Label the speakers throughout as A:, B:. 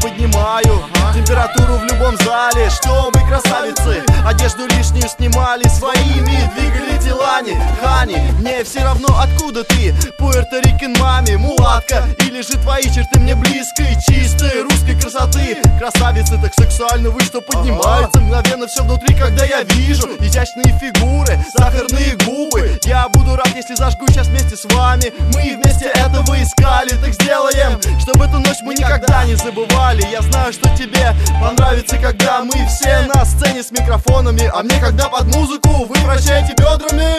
A: поднимаю температуру в любом зале, чтобы красавицы одежду лишнюю снимали, своими двигали телами. Хани, мне все равно откуда ты, Пуэрто-Рикен маме, мулатка, или же твои черты мне близкой, чистой русской красоты. Красавицы так сексуально вы, что поднимается мгновенно все внутри, когда я вижу изящные фигуры, сахарные губы. Я буду рад, если зажгу сейчас вместе с вами. Мы вместе этого искали, так сделаем, чтобы эту ночь мы никогда не забывали. Я знаю, что тебе понравится, когда мы все на сцене с микрофонами, а мне когда под музыку вы вращаете бедрами.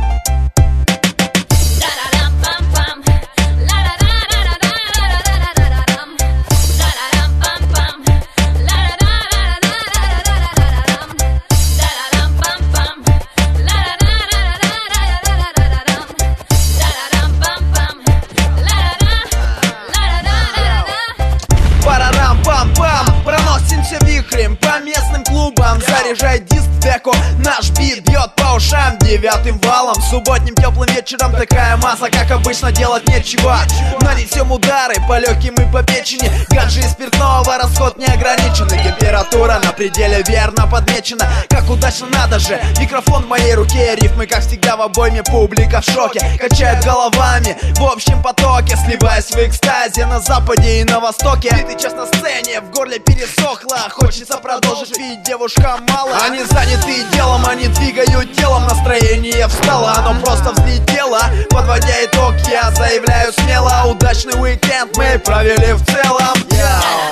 B: Проносимся вихрем по местным клубам, заряжай диск деко, наш бит бьет по ушам девятым валом. Субботним теплым вечером такая масса, как обычно, делать нечего. Нанесем удары по легким и по печени, ганжи и спиртного расход не ограниченный. Температура на пределе верно подмечена, как удачно надо же. Микрофон в моей руке, рифмы как всегда в обойме, публика в шоке, качает головами в общем потоке, сливаясь в экстазе на западе и на востоке. Ты час на сцене, в горле пересохло, хочется продолжить, ведь девушкам мало. Они заняты делом, они двигают телом, настроение встало, оно просто взлетело. Подводя итог, я заявляю смело, удачный уикенд мы провели в целом.